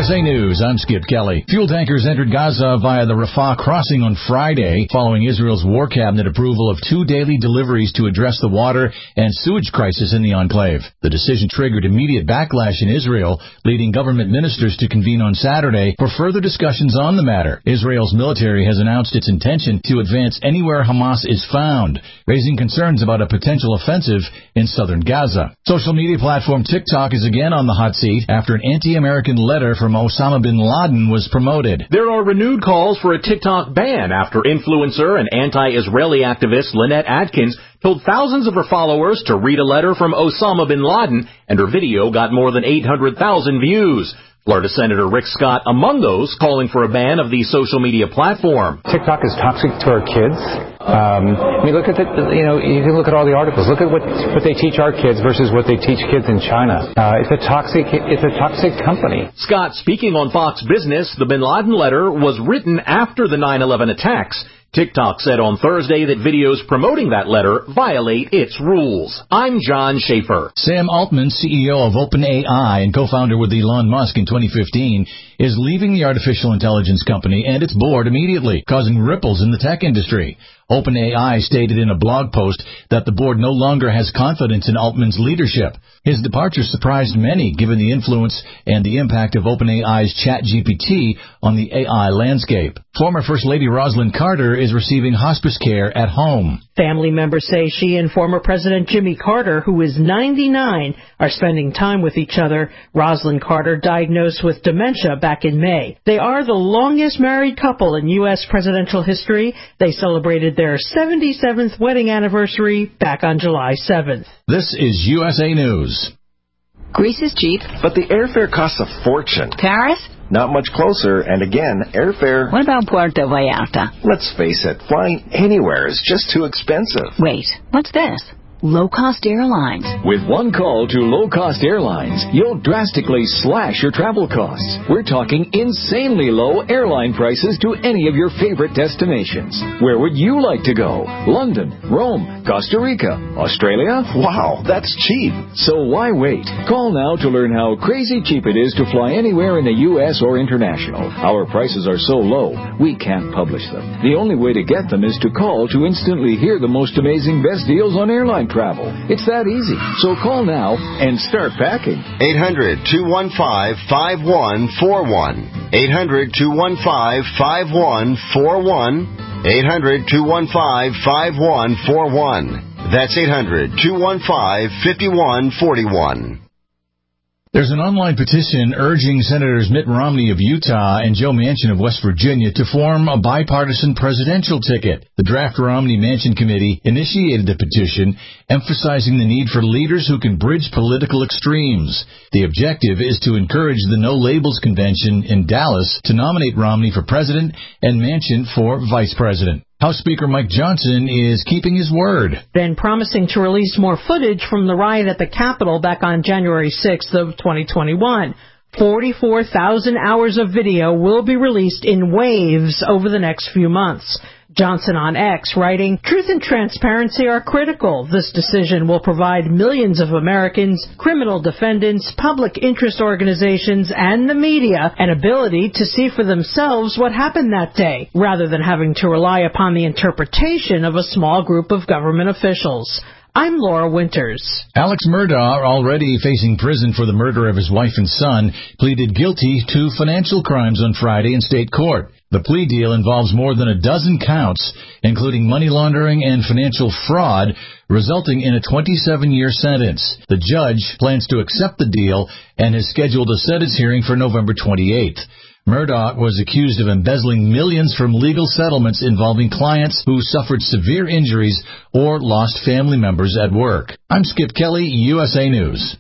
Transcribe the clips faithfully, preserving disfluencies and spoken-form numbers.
S A News, I'm Skip Kelly. Fuel tankers entered Gaza via the Rafah crossing on Friday, following Israel's war cabinet approval of two daily deliveries to address the water and sewage crisis in the enclave. The decision triggered immediate backlash in Israel, leading government ministers to convene on Saturday for further discussions on the matter. Israel's military has announced its intention to advance anywhere Hamas is found, raising concerns about a potential offensive in southern Gaza. Social media platform TikTok is again on the hot seat after an anti-American letter from Osama bin Laden was promoted. There are renewed calls for a TikTok ban after influencer and anti-Israeli activist Lynette Atkins told thousands of her followers to read a letter from Osama bin Laden, and her video got more than eight hundred thousand views. Florida Senator Rick Scott among those calling for a ban of the social media platform. TikTok is toxic to our kids. Um, I mean, look at the, you know, you can look at all the articles. Look at what, what they teach our kids versus what they teach kids in China. Uh, it's a toxic, it's a toxic company. Scott speaking on Fox Business, the bin Laden letter was written after the nine eleven attacks. TikTok said on Thursday that videos promoting that letter violate its rules. I'm John Schaefer. Sam Altman, C E O of OpenAI and co-founder with Elon Musk in twenty fifteen, is leaving the artificial intelligence company and its board immediately, causing ripples in the tech industry. OpenAI stated in a blog post that the board no longer has confidence in Altman's leadership. His departure surprised many, given the influence and the impact of OpenAI's ChatGPT on the A I landscape. Former First Lady Rosalynn Carter is receiving hospice care at home. Family members say she and former President Jimmy Carter, who is ninety-nine, are spending time with each other. Rosalynn Carter diagnosed with dementia back in May. They are the longest married couple in U S presidential history. They celebrated their seventy-seventh wedding anniversary back on July seventh. This is U S A News. Greece is cheap, but the airfare costs a fortune. Paris? Not much closer, and again, airfare... What about Puerto Vallarta? Let's face it, flying anywhere is just too expensive. Wait, what's this? Low-cost airlines. With one call to low-cost airlines, you'll drastically slash your travel costs. We're talking insanely low airline prices to any of your favorite destinations. Where would you like to go? London, Rome, Costa Rica, Australia? Wow, that's cheap. So why wait? Call now to learn how crazy cheap it is to fly anywhere in the U S or international. Our prices are so low, we can't publish them. The only way to get them is to call to instantly hear the most amazing best deals on airline travel. It's that easy. So call now and start packing. eight hundred, two one five, five one four one. eight hundred, two one five, five one four one. eight hundred, two one five, five one four one. That's eight hundred, two one five, five one four one. There's an online petition urging Senators Mitt Romney of Utah and Joe Manchin of West Virginia to form a bipartisan presidential ticket. The draft Romney Manchin Committee initiated the petition, emphasizing the need for leaders who can bridge political extremes. The objective is to encourage the No Labels Convention in Dallas to nominate Romney for president and Manchin for vice president. House Speaker Mike Johnson is keeping his word. Then promising to release more footage from the riot at the Capitol back on January sixth of twenty twenty-one. forty-four thousand hours of video will be released in waves over the next few months. Johnson on X writing, "Truth and transparency are critical. This decision will provide millions of Americans, criminal defendants, public interest organizations, and the media an ability to see for themselves what happened that day, rather than having to rely upon the interpretation of a small group of government officials." I'm Laura Winters. Alex Murdaugh, already facing prison for the murder of his wife and son, pleaded guilty to financial crimes on Friday in state court. The plea deal involves more than a dozen counts, including money laundering and financial fraud, resulting in a twenty-seven year sentence. The judge plans to accept the deal and has scheduled a sentence hearing for November twenty-eighth. Murdaugh was accused of embezzling millions from legal settlements involving clients who suffered severe injuries or lost family members at work. I'm Skip Kelly, U S A News.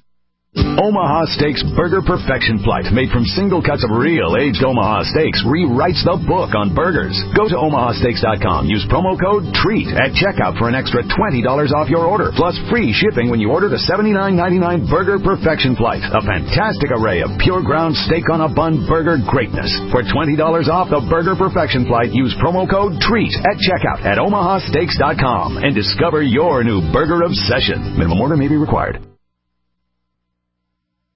Omaha Steaks Burger Perfection Flight, made from single cuts of real aged Omaha steaks, rewrites the book on burgers. Go to omaha steaks dot com. Use promo code TREAT at checkout for an extra twenty dollars off your order, plus free shipping when you order the seventy-nine ninety-nine Burger Perfection Flight. A fantastic array of pure ground steak on a bun burger greatness. For twenty dollars off the Burger Perfection Flight, use promo code TREAT at checkout at omaha steaks dot com and discover your new burger obsession. Minimum order may be required.